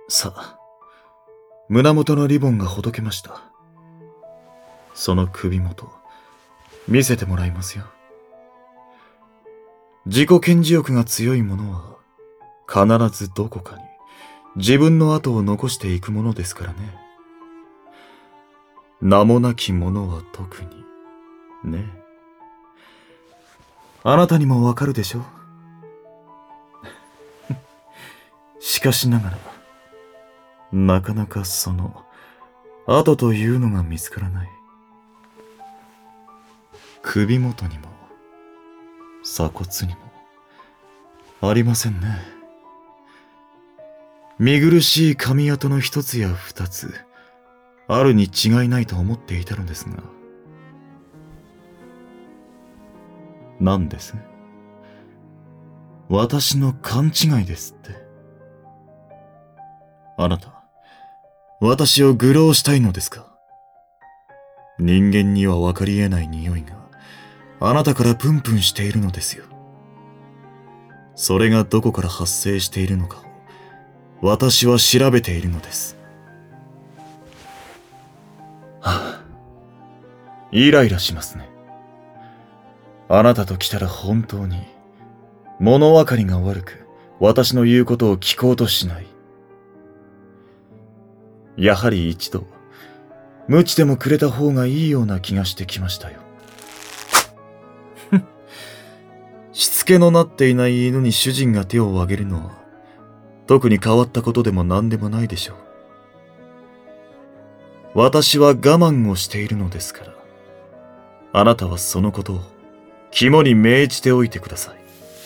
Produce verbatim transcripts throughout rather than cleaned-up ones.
さあ、胸元のリボンがほどけました。その首元、見せてもらいますよ。自己顕示欲が強い者は、必ずどこかに自分の跡を残していくものですからね。名もなき者は特に、ね。あなたにもわかるでしょ？しかしながら、なかなかその、跡というのが見つからない。首元にも、鎖骨にも、ありませんね。見苦しい髪跡の一つや二つ、あるに違いないと思っていたのですが。何です？私の勘違いですって。あなた、私を愚弄したいのですか？人間には分かり得ない匂いが、あなたからプンプンしているのですよ。それがどこから発生しているのかを、私は調べているのです。はあ、イライラしますね。あなたと来たら本当に、物分かりが悪く、私の言うことを聞こうとしない。やはり一度、鞭でもくれた方がいいような気がしてきましたよ。しつけのなっていない犬に主人が手を挙げるのは、特に変わったことでも何でもないでしょう。私は我慢をしているのですから、あなたはそのことを肝に銘じておいてください。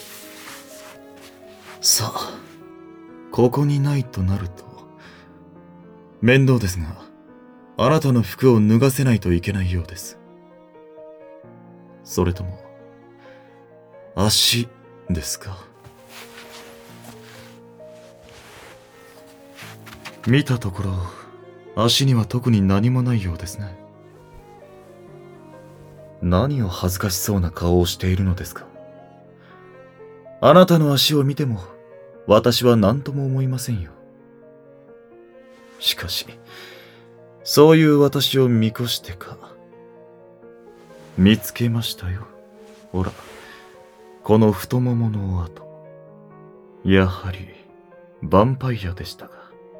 さあ、ここにないとなると、面倒ですが、あなたの服を脱がせないといけないようです。それとも、足ですか？見たところ、足には特に何もないようですね。何を恥ずかしそうな顔をしているのですか？あなたの足を見ても、私は何とも思いませんよ。しかし、そういう私を見越してか。見つけましたよ。ほら、この太ももの跡。やはり、ヴァンパイアでしたが。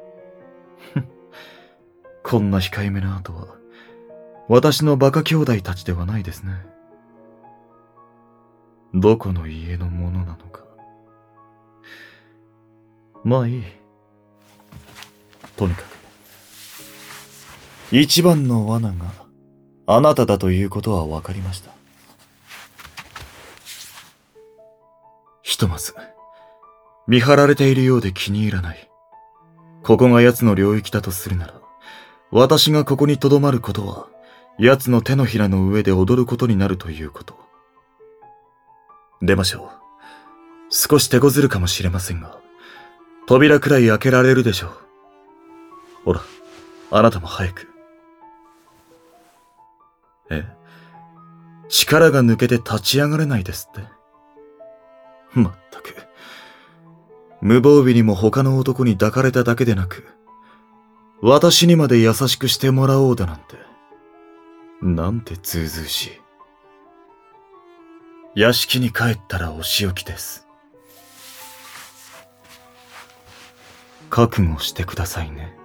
こんな控えめな跡は、私のバカ兄弟たちではないですね。どこの家のものなのか。まあいい。とにかく。一番の罠があなただということは分かりました。ひとまず、見張られているようで気に入らない。ここが奴の領域だとするなら、私がここに留まることは、奴の手のひらの上で踊ることになるということ。出ましょう。少し手こずるかもしれませんが、扉くらい開けられるでしょう。ほら、あなたも早く。え、力が抜けて立ち上がれないですって。まったく。無防備にも他の男に抱かれただけでなく、私にまで優しくしてもらおうだなんて。なんてずうずうしい。屋敷に帰ったらお仕置きです。覚悟してくださいね。